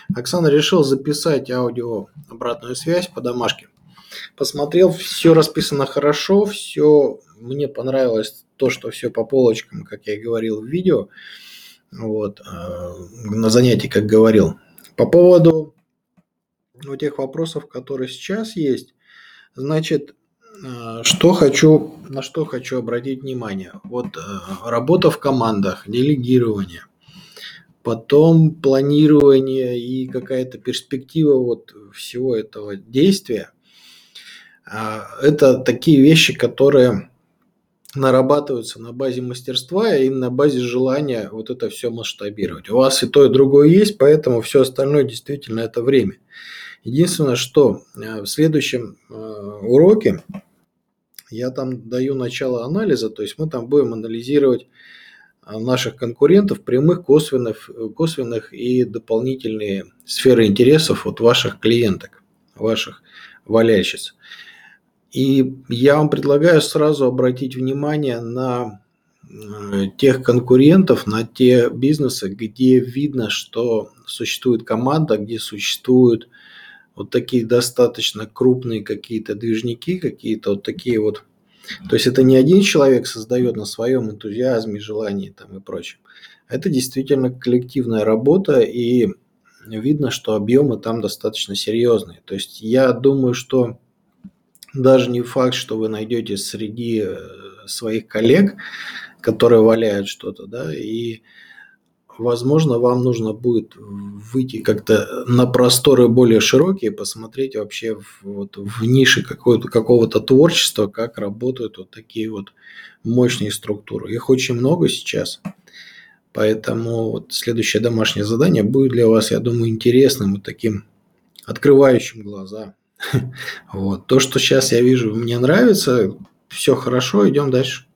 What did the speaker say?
Оксана, решил записать аудио обратную связь по домашке. Посмотрел, все расписано хорошо, все мне понравилось то, что все по полочкам, как я и говорил в видео, вот, на занятии, как говорил. По поводу тех вопросов, которые сейчас есть, значит, на что хочу обратить внимание. Работа в командах, делегирование, потом планирование и какая-то перспектива всего этого действия. Это такие вещи, которые нарабатываются на базе мастерства и на базе желания это все масштабировать. У вас и то, и другое есть, поэтому все остальное действительно это время. Единственное, что в следующем уроке я там даю начало анализа, то есть мы там будем анализировать наших конкурентов, прямых, косвенных и дополнительные сферы интересов ваших клиенток, ваших валящиц. И я вам предлагаю сразу обратить внимание на тех конкурентов, на те бизнесы, где видно, что существует команда, где существуют такие достаточно крупные какие-то движники, какие-то такие вот. То есть это не один человек создает на своем энтузиазме, желании и прочем. Это действительно коллективная работа, и видно, что объемы там достаточно серьезные. То есть я думаю, что даже не факт, что вы найдете среди своих коллег, которые валяют что-то, да, и, возможно, вам нужно будет выйти как-то на просторы более широкие, посмотреть вообще в нише какого-то творчества, как работают такие мощные структуры. Их очень много сейчас, поэтому следующее домашнее задание будет для вас, я думаю, интересным и таким открывающим глаза. То, что сейчас я вижу, мне нравится, все хорошо, идем дальше.